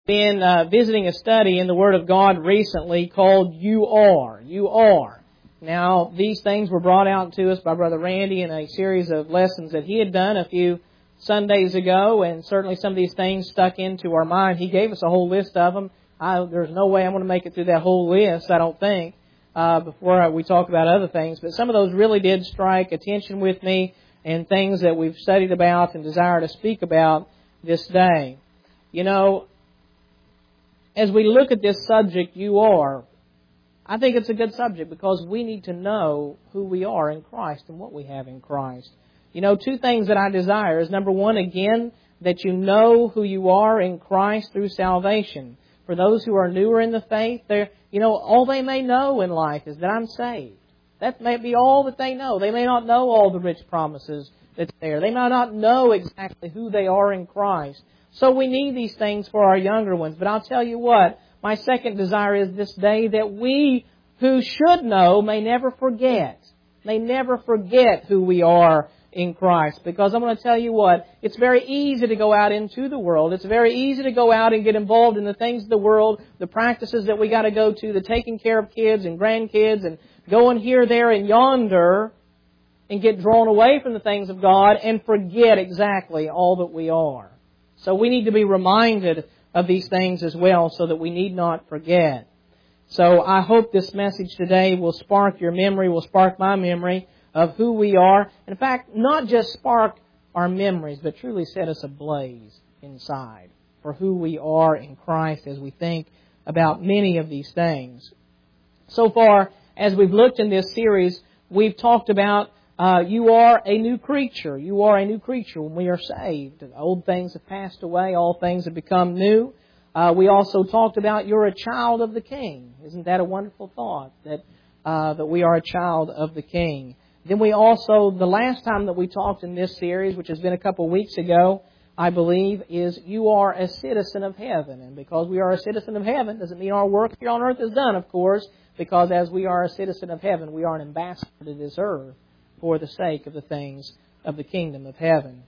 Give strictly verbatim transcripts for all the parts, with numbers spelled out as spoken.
been uh, visiting a study in the Word of God recently called You Are. You Are. Now, these things were brought out to us by Brother Randy in a series of lessons that he had done a few Sundays ago, and certainly some of these things stuck into our mind. He gave us a whole list of them. I, there's no way I'm going to make it through that whole list, I don't think, uh, before we talk about other things. But some of those really did strike attention with me, and things that we've studied about and desire to speak about this day. You know, as we look at this subject, You Are, I think it's a good subject because we need to know who we are in Christ and what we have in Christ. You know, two things that I desire is, number one, again, that you know who you are in Christ through salvation. For those who are newer in the faith, they're, you know, all they may know in life is that I'm saved. That may be all that they know. They may not know all the rich promises that's there. They may not know exactly who they are in Christ. So we need these things for our younger ones. But I'll tell you what, my second desire is this day that we who should know may never forget. May never forget who we are in Christ. Because I'm going to tell you what, it's very easy to go out into the world. It's very easy to go out and get involved in the things of the world, the practices that we got to go to, the taking care of kids and grandkids, and going here, there, and yonder, and get drawn away from the things of God and forget exactly all that we are. So we need to be reminded of these things as well so that we need not forget. So I hope this message today will spark your memory, will spark my memory of who we are. In fact, not just spark our memories, but truly set us ablaze inside for who we are in Christ as we think about many of these things. So far, as we've looked in this series, we've talked about Uh, you are a new creature. You are a new creature when we are saved. Old things have passed away. All things have become new. Uh, we also talked about you're a child of the King. Isn't that a wonderful thought, that uh, that we are a child of the King? Then we also, the last time that we talked in this series, which has been a couple of weeks ago, I believe, is you are a citizen of heaven. And because we are a citizen of heaven, doesn't mean our work here on earth is done, of course, because as we are a citizen of heaven, we are an ambassador to this earth for the sake of the things of the kingdom of heaven.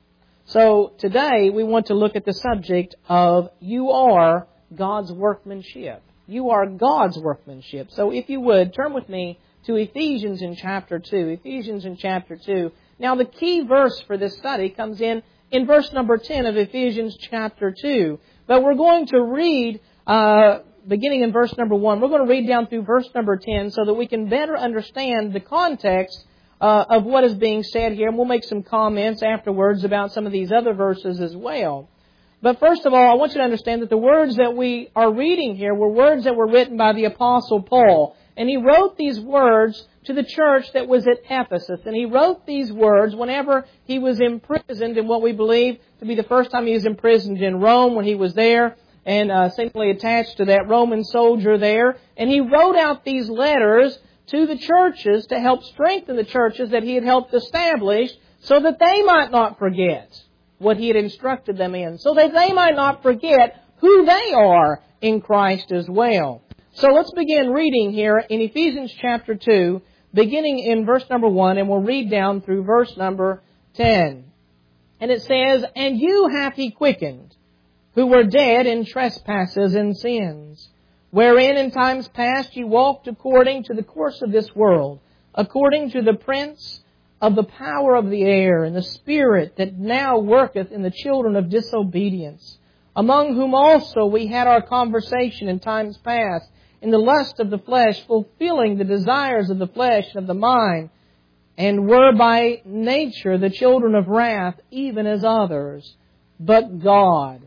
So today we want to look at the subject of you are God's workmanship. You are God's workmanship. So if you would, turn with me to Ephesians in chapter two. Ephesians in chapter two. Now the key verse for this study comes in in verse number ten of Ephesians chapter two. But we're going to read, uh, beginning in verse number one, we're going to read down through verse number ten so that we can better understand the context Uh, of what is being said here, and we'll make some comments afterwards about some of these other verses as well. But first of all, I want you to understand that the words that we are reading here were words that were written by the Apostle Paul. And he wrote these words to the church that was at Ephesus. And he wrote these words whenever he was imprisoned in what we believe to be the first time he was imprisoned in Rome, when he was there and uh, simply attached to that Roman soldier there. And he wrote out these letters to the churches to help strengthen the churches that he had helped establish so that they might not forget what he had instructed them in, so that they might not forget who they are in Christ as well. So let's begin reading here in Ephesians chapter two, beginning in verse number one, and we'll read down through verse number ten. And it says, "And you hath he quickened, who were dead in trespasses and sins, wherein in times past ye walked according to the course of this world, according to the prince of the power of the air, and the spirit that now worketh in the children of disobedience, among whom also we had our conversation in times past, in the lust of the flesh, fulfilling the desires of the flesh and of the mind, and were by nature the children of wrath, even as others. But God,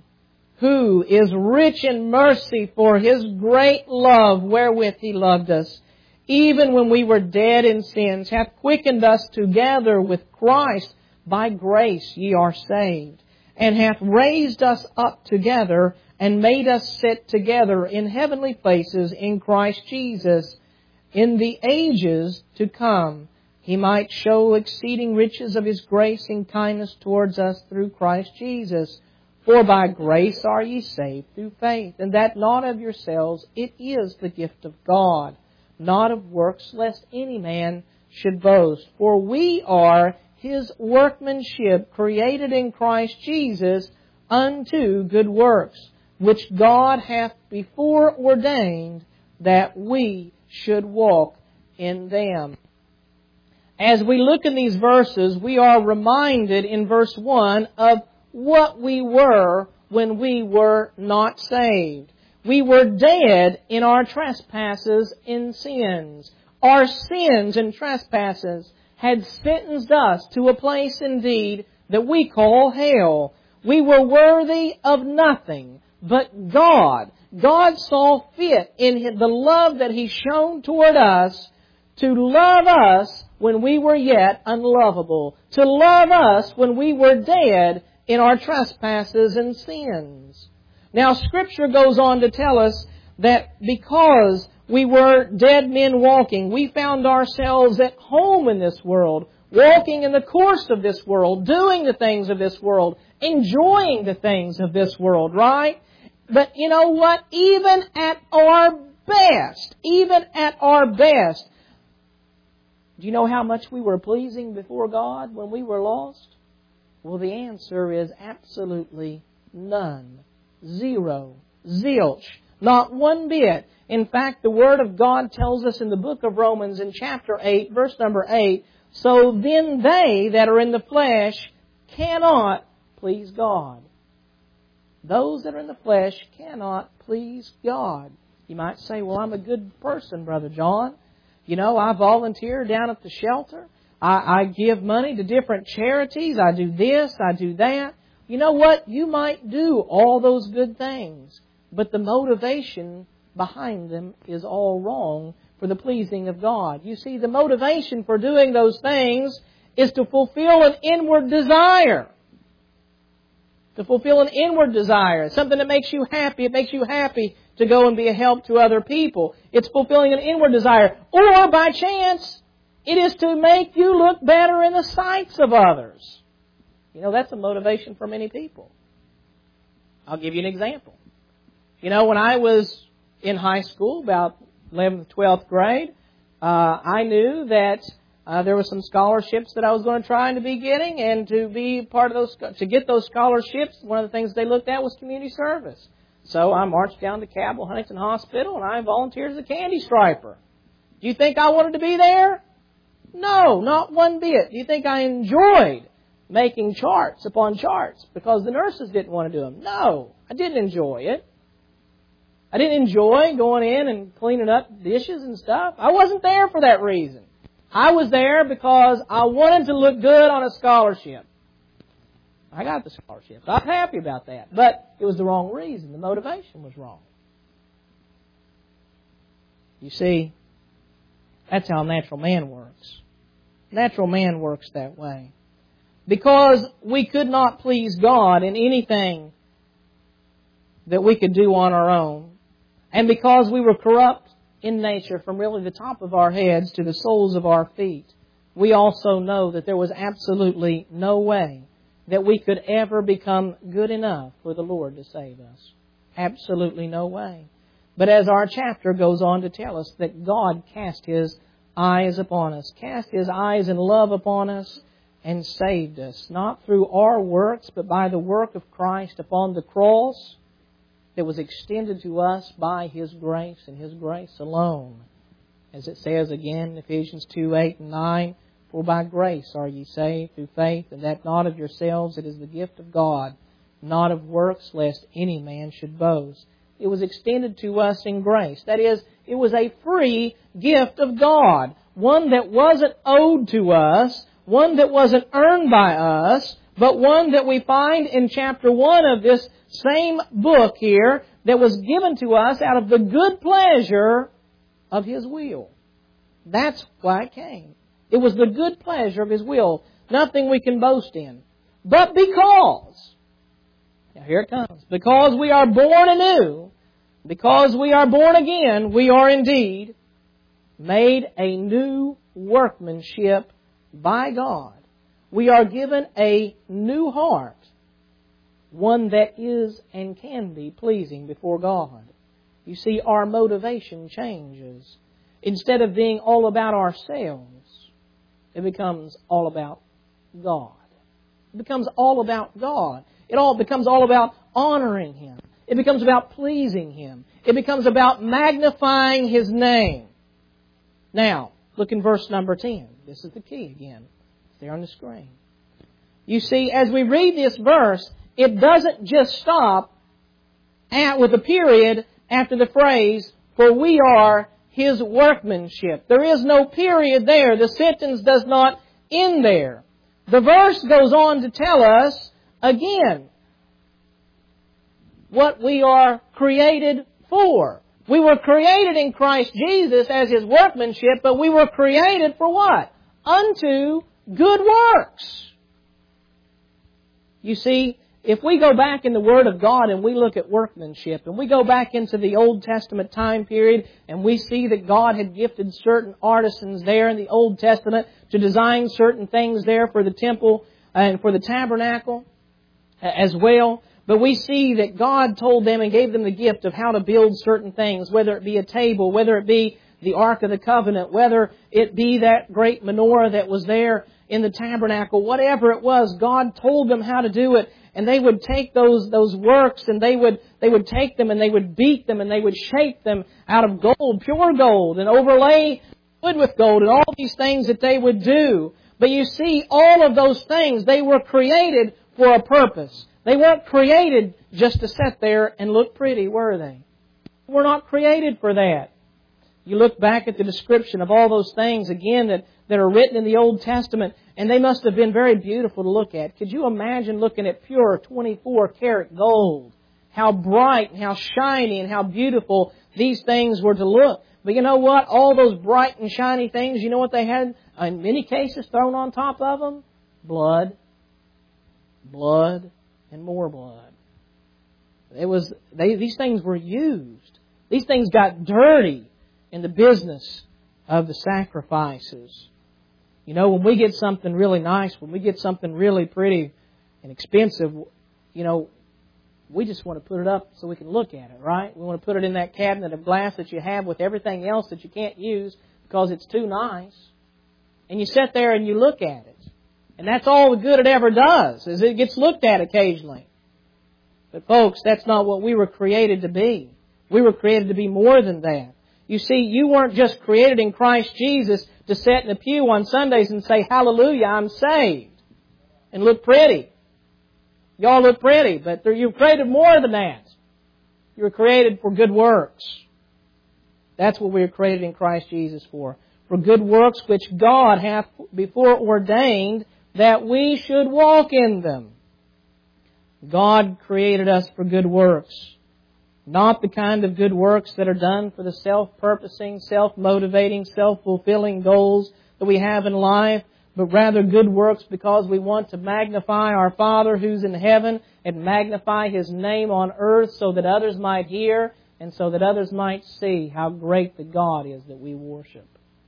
who is rich in mercy for His great love wherewith He loved us, even when we were dead in sins, hath quickened us together with Christ. By grace ye are saved, and hath raised us up together, and made us sit together in heavenly places in Christ Jesus, in the ages to come, He might show exceeding riches of His grace and kindness towards us through Christ Jesus. For by grace are ye saved through faith, and that not of yourselves, it is the gift of God, not of works, lest any man should boast. For we are His workmanship, created in Christ Jesus unto good works, which God hath before ordained that we should walk in them. As we look in these verses, we are reminded in verse one of what we were when we were not saved. We were dead in our trespasses and sins. Our sins and trespasses had sentenced us to a place indeed that we call hell. We were worthy of nothing but God. God saw fit in the love that He shown toward us to love us when we were yet unlovable, to love us when we were dead in our trespasses and sins. Now, Scripture goes on to tell us that because we were dead men walking, we found ourselves at home in this world, walking in the course of this world, doing the things of this world, enjoying the things of this world, right? But you know what? Even at our best, even at our best, do you know how much we were pleasing before God when we were lost? Well, the answer is absolutely none. Zero. Zilch. Not one bit. In fact, the Word of God tells us in the book of Romans in chapter eight, verse number eight, so then they that are in the flesh cannot please God. Those that are in the flesh cannot please God. You might say, well, I'm a good person, Brother John. You know, I volunteer down at the shelter. I, I give money to different charities. I do this, I do that. You know what? You might do all those good things, but the motivation behind them is all wrong for the pleasing of God. You see, the motivation for doing those things is to fulfill an inward desire. To fulfill an inward desire. Something that makes you happy. It makes you happy to go and be a help to other people. It's fulfilling an inward desire. Or, by chance, it is to make you look better in the sights of others. You know, that's a motivation for many people. I'll give you an example. You know, when I was in high school, about eleventh, twelfth grade, uh, I knew that uh, there were some scholarships that I was going to try to be getting, and to be part of those, to get those scholarships, one of the things they looked at was community service. So I marched down to Cabell Huntington Hospital, and I volunteered as a candy striper. Do you think I wanted to be there? No, not one bit. Do you think I enjoyed making charts upon charts because the nurses didn't want to do them? No, I didn't enjoy it. I didn't enjoy going in and cleaning up dishes and stuff. I wasn't there for that reason. I was there because I wanted to look good on a scholarship. I got the scholarship. I was happy about that. But it was the wrong reason. The motivation was wrong. You see, that's how natural man works. Natural man works that way. Because we could not please God in anything that we could do on our own, and because we were corrupt in nature from really the top of our heads to the soles of our feet, we also know that there was absolutely no way that we could ever become good enough for the Lord to save us. Absolutely no way. But as our chapter goes on to tell us that God cast His eyes upon us, cast His eyes in love upon us, and saved us, not through our works, but by the work of Christ upon the cross that was extended to us by His grace and His grace alone. As it says again in Ephesians two, eight and nine, for by grace are ye saved through faith, and that not of yourselves, it is the gift of God, not of works, lest any man should boast. It was extended to us in grace. That is, it was a free gift of God, one that wasn't owed to us, one that wasn't earned by us, but one that we find in chapter one of this same book here that was given to us out of the good pleasure of His will. That's why it came. It was the good pleasure of His will. Nothing we can boast in. But because, now here it comes, because we are born anew, because we are born again, we are indeed made a new workmanship by God. We are given a new heart, one that is and can be pleasing before God. You see, our motivation changes. Instead of being all about ourselves, it becomes all about God. It becomes all about God. It all becomes all about honoring Him. It It becomes about pleasing Him. It becomes about magnifying His name. Now, look in verse number ten. This is the key again. It's there on the screen. You see, as we read this verse, it doesn't just stop at, with a period after the phrase, for we are His workmanship. There is no period there. The sentence does not end there. The verse goes on to tell us, again, what we are created for. We were created in Christ Jesus as His workmanship, but we were created for what? Unto good works. You see, if we go back in the Word of God and we look at workmanship, and we go back into the Old Testament time period, and we see that God had gifted certain artisans there in the Old Testament to design certain things there for the temple and for the tabernacle as well. But we see that God told them and gave them the gift of how to build certain things, whether it be a table, whether it be the Ark of the Covenant, whether it be that great menorah that was there in the tabernacle, whatever it was, God told them how to do it. And they would take those those works and they would they would take them and they would beat them and they would shape them out of gold, pure gold, and overlay wood with gold and all these things that they would do. But you see, all of those things, they were created for a purpose. They weren't created just to sit there and look pretty, were they? We're not created for that. You look back at the description of all those things, again, that, that are written in the Old Testament, and they must have been very beautiful to look at. Could you imagine looking at pure twenty-four karat gold? How bright and how shiny and how beautiful these things were to look. But you know what? All those bright and shiny things, you know what they had in many cases thrown on top of them? Blood. Blood and more blood. It was they, these things were used. These things got dirty in the business of the sacrifices. You know, when we get something really nice, when we get something really pretty and expensive, you know, we just want to put it up so we can look at it, right? We want to put it in that cabinet of glass that you have with everything else that you can't use because it's too nice. And you sit there and you look at it. And that's all the good it ever does, is it gets looked at occasionally. But folks, that's not what we were created to be. We were created to be more than that. You see, you weren't just created in Christ Jesus to sit in a pew on Sundays and say, hallelujah, I'm saved, and look pretty. Y'all look pretty, but you were created more than that. You were created for good works. That's what we were created in Christ Jesus for. For good works which God hath before ordained that we should walk in them. God created us for good works. Not the kind of good works that are done for the self-purposing, self-motivating, self-fulfilling goals that we have in life, but rather good works because we want to magnify our Father who's in heaven and magnify His name on earth so that others might hear and so that others might see how great the God is that we worship.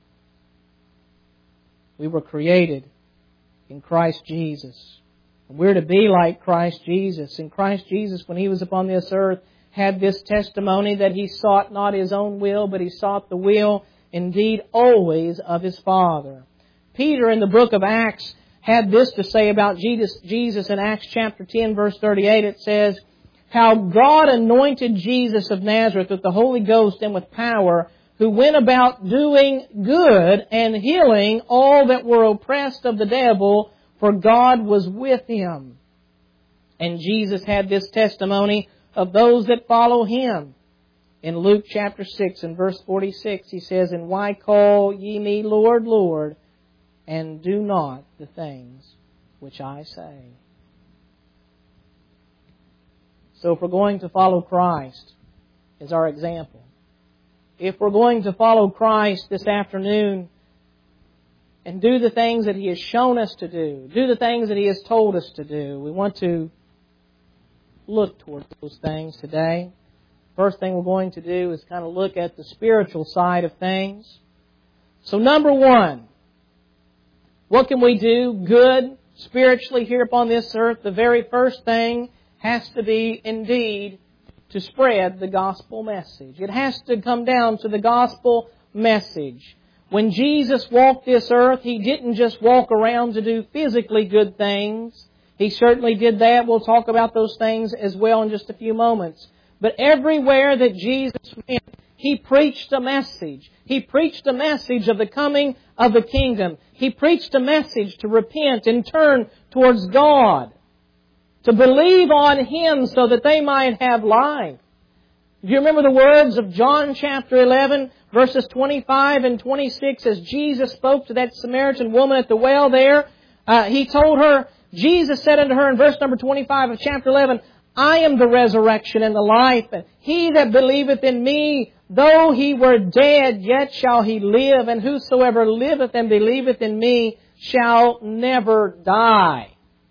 We were created in Christ Jesus. And we're to be like Christ Jesus. And Christ Jesus, when He was upon this earth, had this testimony that He sought not His own will, but He sought the will, indeed, always of His Father. Peter, in the book of Acts, had this to say about Jesus, Jesus in Acts chapter ten, verse thirty-eight. It says, how God anointed Jesus of Nazareth with the Holy Ghost and with power, who went about doing good and healing all that were oppressed of the devil, for God was with Him. And Jesus had this testimony of those that follow Him. In Luke chapter six and verse forty-six, He says, and why call ye me Lord, Lord, and do not the things which I say? So if we're going to follow Christ as our example, if we're going to follow Christ this afternoon and do the things that He has shown us to do, do the things that He has told us to do, we want to look toward those things today. First thing we're going to do is kind of look at the spiritual side of things. So number one, what can we do good spiritually here upon this earth? The very first thing has to be, indeed, to spread the gospel message. It has to come down to the gospel message. When Jesus walked this earth, He didn't just walk around to do physically good things. He certainly did that. We'll talk about those things as well in just a few moments. But everywhere that Jesus went, He preached a message. He preached a message of the coming of the kingdom. He preached a message to repent and turn towards God, to believe on Him so that they might have life. Do you remember the words of John chapter eleven, verses twenty-five and twenty-six, as Jesus spoke to that Samaritan woman at the well there? Uh, he told her, Jesus said unto her in verse number twenty-five of chapter eleven, I am the resurrection and the life, and he that believeth in me, though he were dead, yet shall he live, and whosoever liveth and believeth in me shall never die.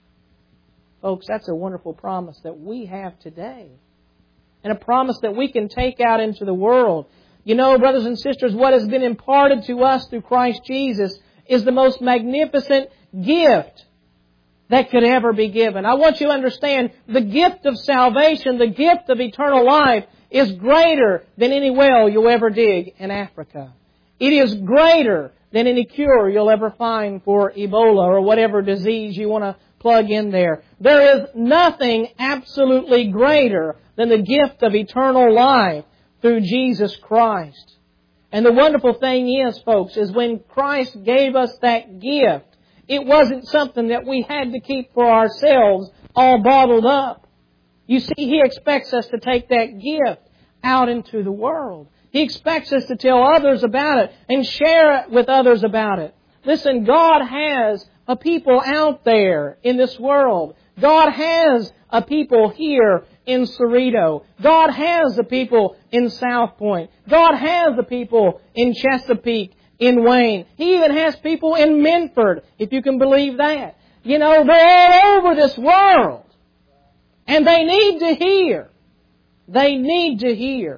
Folks, that's a wonderful promise that we have today, and a promise that we can take out into the world. You know, brothers and sisters, what has been imparted to us through Christ Jesus is the most magnificent gift that could ever be given. I want you to understand, the gift of salvation, the gift of eternal life, is greater than any well you'll ever dig in Africa. It is greater than any cure you'll ever find for Ebola or whatever disease you want to plug in there. There is nothing absolutely greater than the gift of eternal life through Jesus Christ. And the wonderful thing is, folks, is when Christ gave us that gift, it wasn't something that we had to keep for ourselves all bottled up. You see, He expects us to take that gift out into the world. He expects us to tell others about it and share it with others about it. Listen, God has a people out there in this world. God has a people here in Cerrito. God has a people in South Point. God has a people in Chesapeake, in Wayne. He even has people in Minford, if you can believe that. You know, they're all over this world. And they need to hear. They need to hear.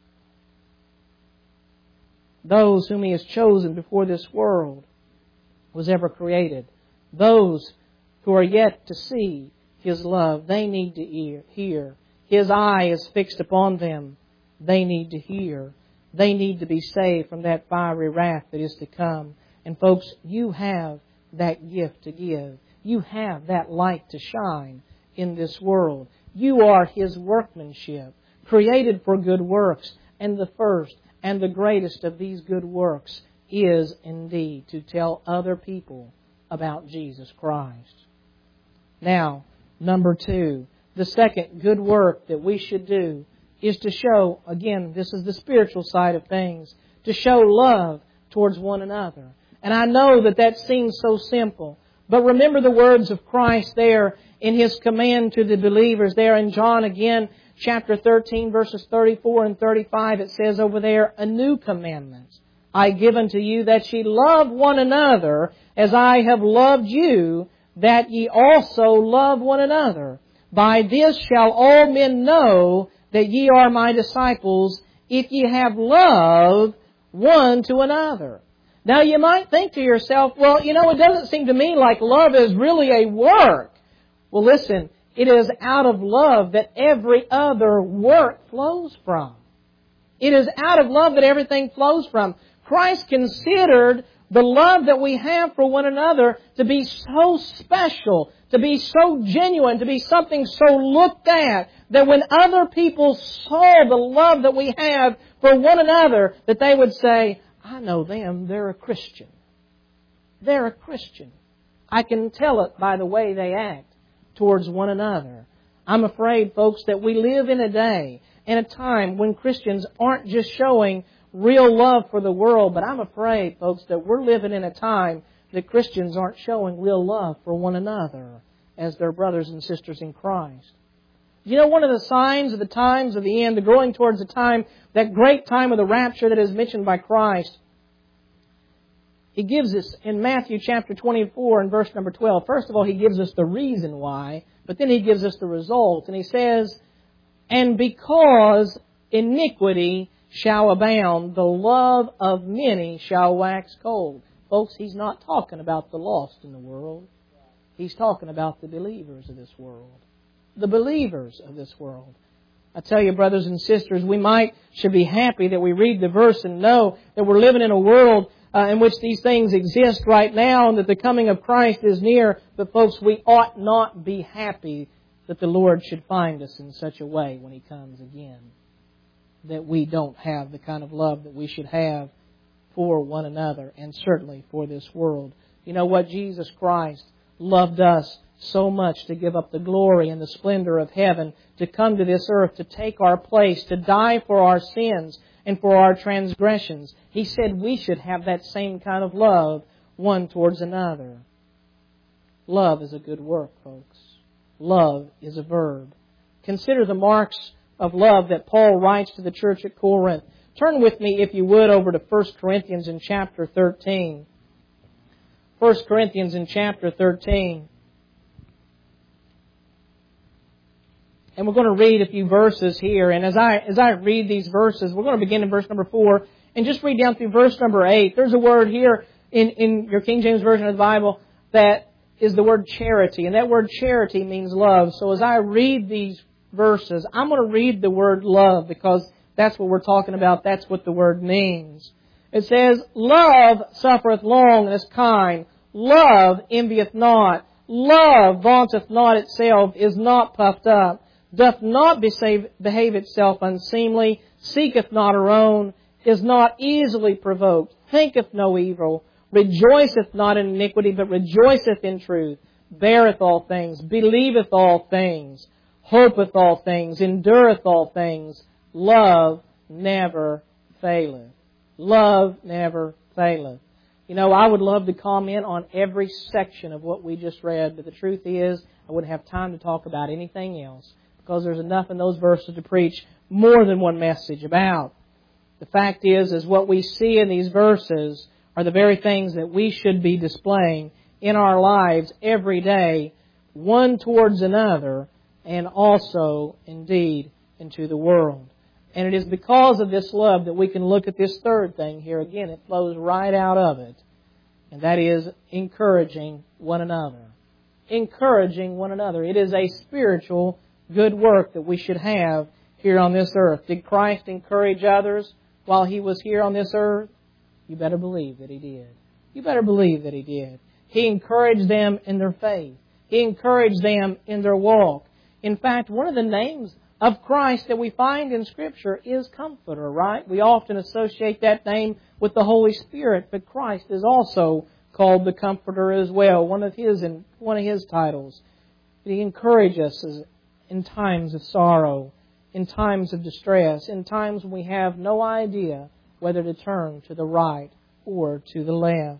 Those whom He has chosen before this world was ever created. Those who are yet to see His love, they need to hear. His eye is fixed upon them. They need to hear. They need to be saved from that fiery wrath that is to come. And folks, you have that gift to give. You have that light to shine in this world. You are His workmanship, created for good works. And the first and the greatest of these good works is indeed to tell other people about Jesus Christ. Now, number two, the second good work that we should do is to show, again, this is the spiritual side of things, to show love towards one another. And I know that that seems so simple, but remember the words of Christ there in His command to the believers there in John again, chapter thirteen, verses thirty-four and thirty-five. It says over there, a new commandment I give unto you, that ye love one another as I have loved you, that ye also love one another. By this shall all men know that ye are my disciples, if ye have love one to another. Now you might think to yourself, well, you know, it doesn't seem to me like love is really a work. Well, listen, it is out of love that every other work flows from. It is out of love that everything flows from. Christ considered the love that we have for one another to be so special, to be so genuine, to be something so looked at, that when other people saw the love that we have for one another, that they would say, I know them, they're a Christian. They're a Christian. I can tell it by the way they act towards one another. I'm afraid, folks, that we live in a day, in a time when Christians aren't just showing real love for the world, but I'm afraid, folks, that we're living in a time that Christians aren't showing real love for one another as their brothers and sisters in Christ. You know, one of the signs of the times of the end, the growing towards the time, that great time of the rapture that is mentioned by Christ, He gives us in Matthew chapter twenty-four and verse number twelve. First of all, He gives us the reason why, but then He gives us the result. And He says, and because iniquity shall abound, the love of many shall wax cold. Folks, He's not talking about the lost in the world. He's talking about the believers of this world. The believers of this world. I tell you, brothers and sisters, we might should be happy that we read the verse and know that we're living in a world uh, in which these things exist right now and that the coming of Christ is near. But folks, we ought not be happy that the Lord should find us in such a way when He comes again, that we don't have the kind of love that we should have for one another and certainly for this world. You know what? Jesus Christ loved us so much to give up the glory and the splendor of heaven, to come to this earth, to take our place, to die for our sins and for our transgressions. He said we should have that same kind of love one towards another. Love is a good work, folks. Love is a verb. Consider the marks of love that Paul writes to the church at Corinth. Turn with me, if you would, over to First Corinthians in chapter thirteen. First Corinthians in chapter thirteen. And we're going to read a few verses here. And as I as I read these verses, we're going to begin in verse number four and just read down through verse number eight. There's a word here in, in your King James Version of the Bible that is the word charity. And that word charity means love. So as I read these verses, I'm going to read the word love because that's what we're talking about. That's what the word means. It says, "Love suffereth long and is kind. Love envieth not. Love vaunteth not itself, is not puffed up, doth not behave itself unseemly, seeketh not her own, is not easily provoked, thinketh no evil, rejoiceth not in iniquity, but rejoiceth in truth, beareth all things, believeth all things, hopeth all things, endureth all things. Love never faileth." Love never faileth. You know, I would love to comment on every section of what we just read, but the truth is, I wouldn't have time to talk about anything else because there's enough in those verses to preach more than one message about. The fact is, is what we see in these verses are the very things that we should be displaying in our lives every day, one towards another, and also, indeed, into the world. And it is because of this love that we can look at this third thing here. Again, it flows right out of it. And that is encouraging one another. Encouraging one another. It is a spiritual good work that we should have here on this earth. Did Christ encourage others while He was here on this earth? You better believe that He did. You better believe that He did. He encouraged them in their faith. He encouraged them in their walk. In fact, one of the names of Christ that we find in Scripture is Comforter, right? We often associate that name with the Holy Spirit, but Christ is also called the Comforter as well, one of His one of His titles. He encourages us in times of sorrow, in times of distress, in times when we have no idea whether to turn to the right or to the left.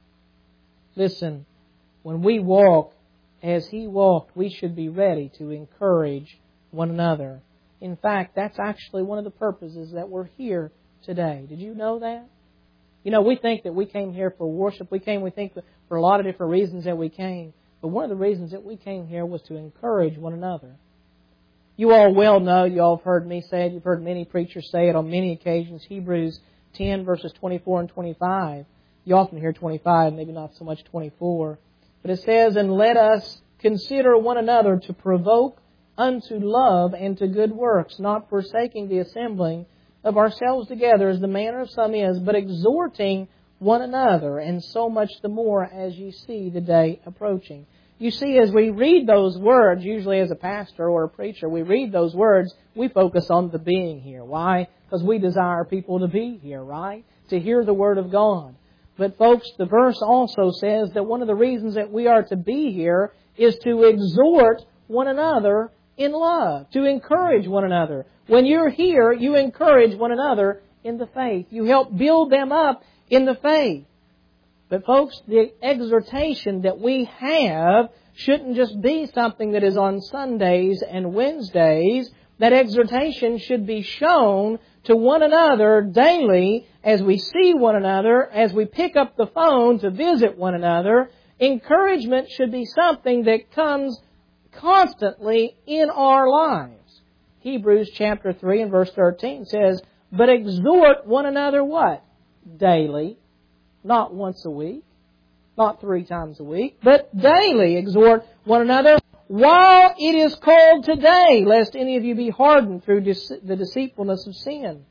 Listen, when we walk as He walked, we should be ready to encourage one another. In fact, that's actually one of the purposes that we're here today. Did you know that? You know, we think that we came here for worship. We came, we think, for a lot of different reasons that we came. But one of the reasons that we came here was to encourage one another. You all well know, you all have heard me say it, you've heard many preachers say it on many occasions, Hebrews ten verses twenty-four and twenty-five. You often hear twenty-five, maybe not so much twenty-four. But it says, "And let us consider one another to provoke unto love and to good works, not forsaking the assembling of ourselves together as the manner of some is, but exhorting one another, and so much the more as ye see the day approaching." You see, as we read those words, usually as a pastor or a preacher, we read those words, we focus on the being here. Why? Because we desire people to be here, right? To hear the Word of God. But folks, the verse also says that one of the reasons that we are to be here is to exhort one another in love, to encourage one another. When you're here, you encourage one another in the faith. You help build them up in the faith. But folks, the exhortation that we have shouldn't just be something that is on Sundays and Wednesdays. That exhortation should be shown to one another daily as we see one another, as we pick up the phone to visit one another. Encouragement should be something that comes constantly in our lives. Hebrews chapter three and verse thirteen says, "But exhort one another" what? Daily. Not once a week. Not three times a week. But daily exhort one another while it is called today, lest any of you be hardened through the deceitfulness of sin.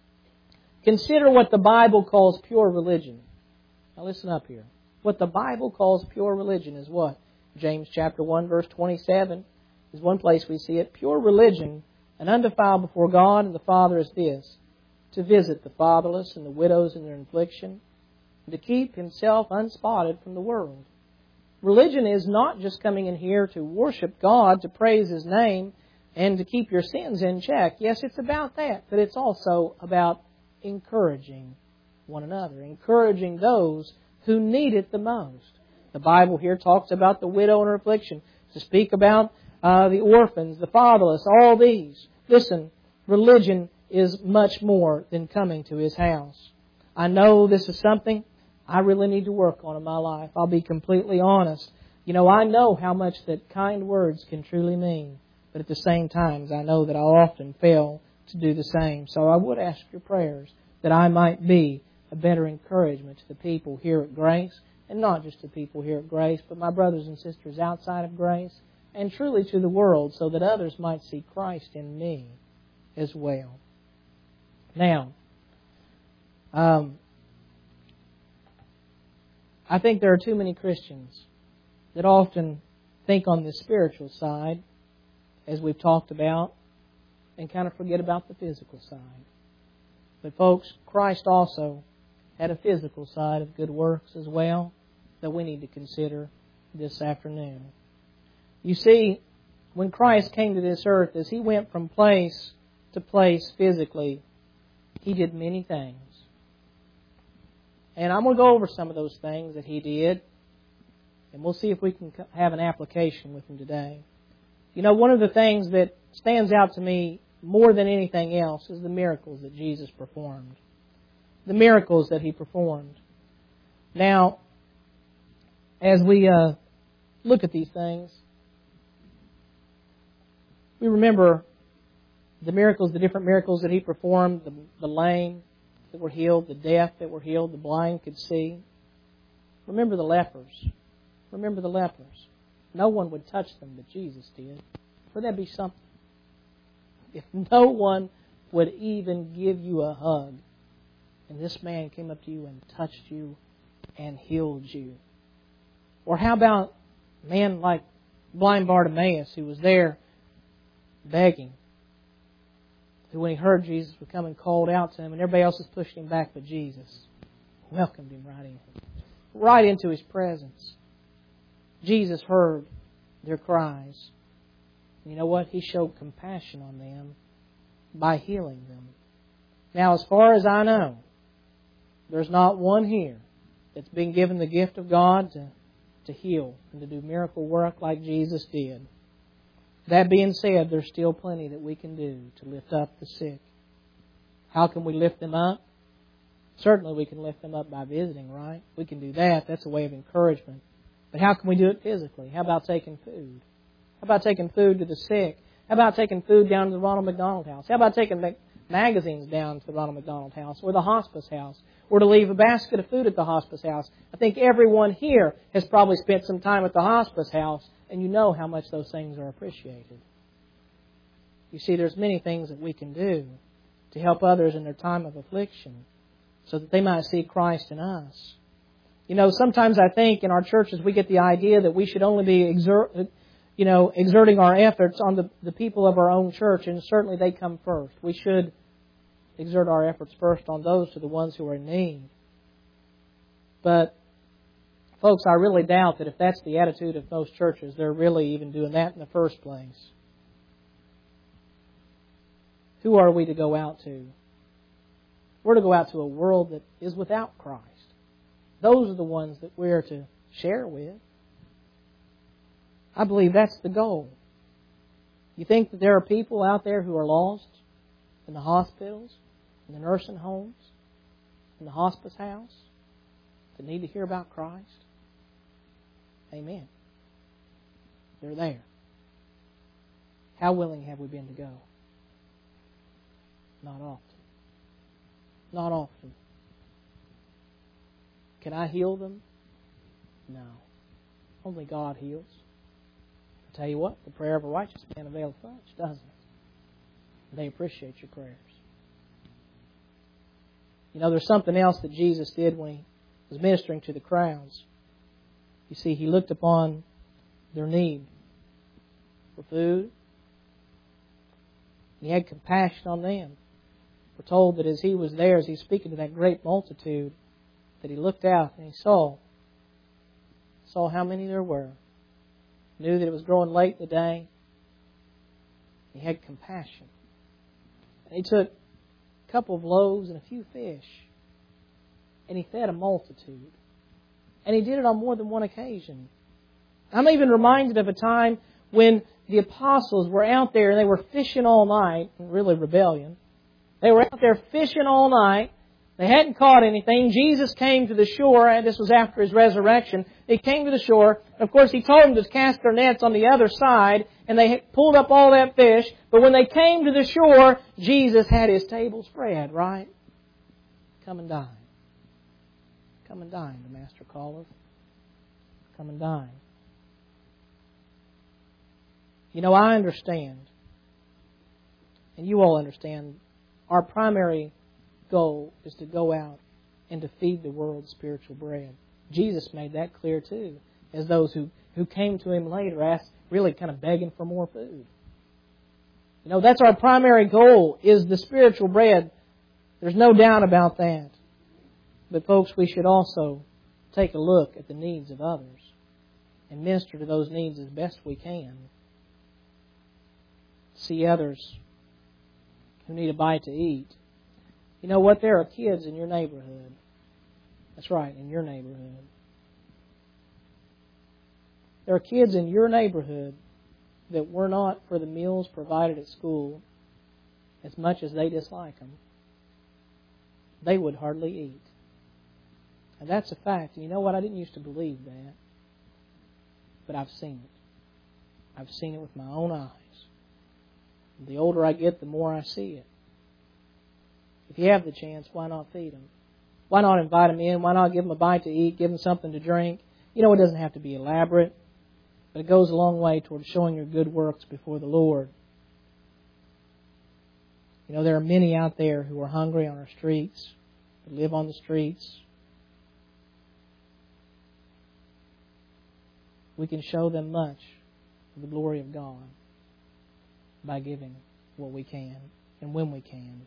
Consider what the Bible calls pure religion. Now listen up here. What the Bible calls pure religion is what? James chapter one verse twenty-seven. There's one place we see it. Pure religion and undefiled before God and the Father is this, to visit the fatherless and the widows in their affliction, and to keep himself unspotted from the world. Religion is not just coming in here to worship God, to praise His name, and to keep your sins in check. Yes, it's about that, but it's also about encouraging one another, encouraging those who need it the most. The Bible here talks about the widow and her affliction, to speak about uh, the orphans, the fatherless, all these. Listen, religion is much more than coming to His house. I know this is something I really need to work on in my life. I'll be completely honest. You know, I know how much that kind words can truly mean. But at the same time, I know that I often fail to do the same. So I would ask your prayers that I might be a better encouragement to the people here at Grace. And not just the people here at Grace, but my brothers and sisters outside of Grace. And truly to the world, so that others might see Christ in me as well. Now, um, I think there are too many Christians that often think on the spiritual side, as we've talked about, and kind of forget about the physical side. But folks, Christ also had a physical side of good works as well that we need to consider this afternoon. You see, when Christ came to this earth, as He went from place to place physically, He did many things. And I'm going to go over some of those things that He did, and we'll see if we can have an application with them today. You know, one of the things that stands out to me more than anything else is the miracles that Jesus performed. The miracles that He performed. Now, as we uh, look at these things, we remember the miracles, the different miracles that He performed, the, the lame that were healed, the deaf that were healed, the blind could see. Remember the lepers. Remember the lepers. No one would touch them, but Jesus did. Would that be something? If no one would even give you a hug, and this man came up to you and touched you and healed you. Or how about a man like blind Bartimaeus, who was there begging, who when he heard Jesus was coming called out to him, and everybody else was pushing him back, but Jesus welcomed him right in. Right into His presence. Jesus heard their cries. And you know what? He showed compassion on them by healing them. Now, as far as I know, there's not one here that's been given the gift of God to, to heal and to do miracle work like Jesus did. That being said, there's still plenty that we can do to lift up the sick. How can we lift them up? Certainly we can lift them up by visiting, right? We can do that. That's a way of encouragement. But how can we do it physically? How about taking food? How about taking food to the sick? How about taking food down to the Ronald McDonald House? How about taking magazines down to the Ronald McDonald House or the hospice house? Or to leave a basket of food at the hospice house? I think everyone here has probably spent some time at the hospice house, and you know how much those things are appreciated. You see, there's many things that we can do to help others in their time of affliction so that they might see Christ in us. You know, sometimes I think in our churches we get the idea that we should only be exert, you know, exerting our efforts on the, the people of our own church, and certainly they come first. We should exert our efforts first on those to the ones who are in need. But, folks, I really doubt that if that's the attitude of most churches, they're really even doing that in the first place. Who are we to go out to? We're to go out to a world that is without Christ. Those are the ones that we're to share with. I believe that's the goal. You think that there are people out there who are lost in the hospitals, in the nursing homes, in the hospice house, that need to hear about Christ? Amen. They're there. How willing have we been to go? Not often. Not often. Can I heal them? No. Only God heals. I tell you what, the prayer of a righteous man availeth much, doesn't it? They appreciate your prayers. You know, there's something else that Jesus did when He was ministering to the crowds. You see, He looked upon their need. for food. He had compassion on them. We're told that as He was there, as He was speaking to that great multitude, that He looked out and He saw, saw how many there were. Knew that it was growing late in the day. He had compassion. And He took a couple of loaves and a few fish, and He fed a multitude. And He did it on more than one occasion. I'm even reminded of a time when the apostles were out there and they were fishing all night, really rebellion. They were out there fishing all night. They hadn't caught anything. Jesus came to the shore, and this was after His resurrection. He came to the shore. Of course, He told them to cast their nets on the other side, and they pulled up all that fish. But when they came to the shore, Jesus had His table spread, right? Come and dine. Come and dine, the Master calleth. Come and dine. You know, I understand, and you all understand, our primary goal is to go out and to feed the world spiritual bread. Jesus made that clear too, as those who, who came to Him later asked, really kind of begging for more food. You know, that's our primary goal, is the spiritual bread. There's no doubt about that. But folks, we should also take a look at the needs of others and minister to those needs as best we can. See others who need a bite to eat. You know what? There are kids in your neighborhood. That's right, in your neighborhood. There are kids in your neighborhood that were not for the meals provided at school as much as they dislike them. They would hardly eat. And that's a fact. And you know what? I didn't used to believe that. But I've seen it. I've seen it with my own eyes. The older I get, the more I see it. If you have the chance, why not feed them? Why not invite them in? Why not give them a bite to eat? Give them something to drink? You know, it doesn't have to be elaborate, but it goes a long way toward showing your good works before the Lord. You know, there are many out there who are hungry on our streets, who live on the streets. We can show them much of the glory of God by giving what we can and when we can.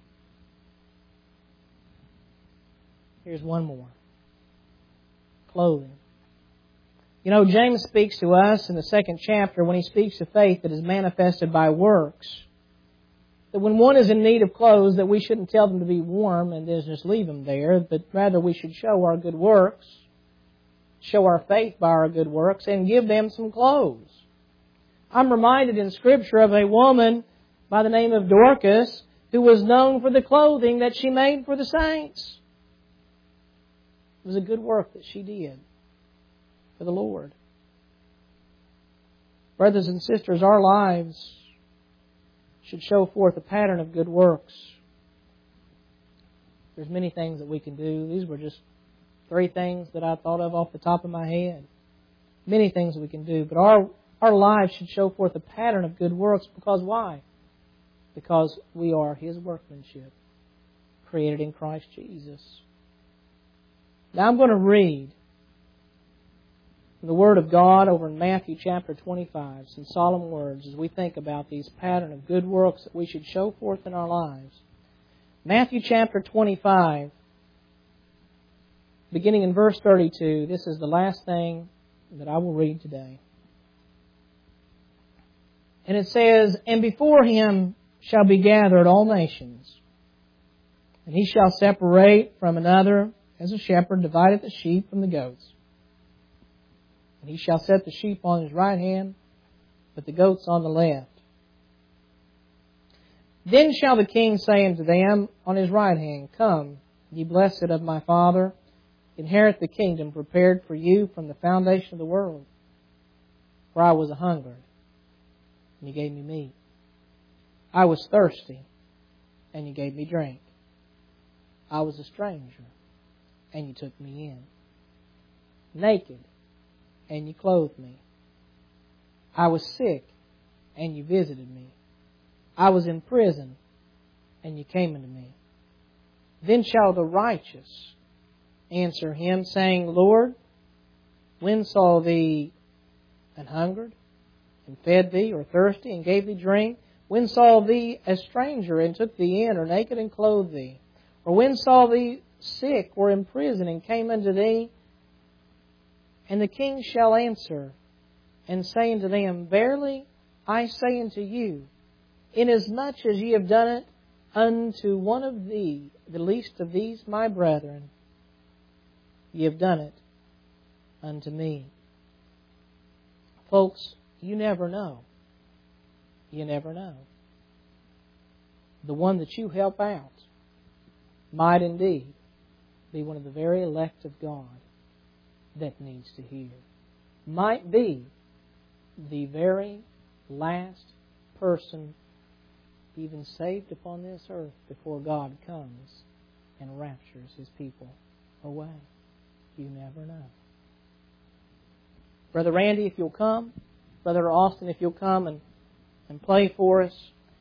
Here's one more. Clothing. You know, James speaks to us in the second chapter when he speaks of faith that is manifested by works. That when one is in need of clothes, that we shouldn't tell them to be warm and just leave them there, but rather we should show our good works, show our faith by our good works, and give them some clothes. I'm reminded in Scripture of a woman by the name of Dorcas who was known for the clothing that she made for the saints. It was a good work that she did for the Lord. Brothers and sisters, our lives should show forth a pattern of good works. There's many things that we can do. These were just three things that I thought of off the top of my head. Many things we can do, but our Our lives should show forth a pattern of good works. Because why? Because we are His workmanship, created in Christ Jesus. Now I'm going to read from the Word of God over in Matthew chapter twenty-five, some solemn words as we think about these pattern of good works that we should show forth in our lives. Matthew chapter twenty-five, beginning in verse thirty-two, this is the last thing that I will read today. And it says, "And before Him shall be gathered all nations, and He shall separate from another, as a shepherd divideth the sheep from the goats. And He shall set the sheep on His right hand, but the goats on the left. Then shall the King say unto them on His right hand, Come, ye blessed of my Father, inherit the kingdom prepared for you from the foundation of the world. For I was a hungered, and you gave me meat. I was thirsty, and you gave me drink. I was a stranger, and you took me in. Naked, and you clothed me. I was sick, and you visited me. I was in prison, and you came unto me. Then shall the righteous answer Him, saying, Lord, when saw Thee an hungered, and fed thee, or thirsty, and gave thee drink? When saw thee a stranger, and took thee in, or naked, and clothed thee? Or when saw thee sick, or in prison, and came unto thee? And the king shall answer, and say unto them, Verily I say unto you, inasmuch as ye have done it unto one of thee, the least of these my brethren, ye have done it unto me. Folks, you never know. You never know. The one that you help out might indeed be one of the very elect of God that needs to hear. Might be the very last person even saved upon this earth before God comes and raptures His people away. You never know. Brother Randy, if you'll come. Brother Austin, if you'll come and, and play for us.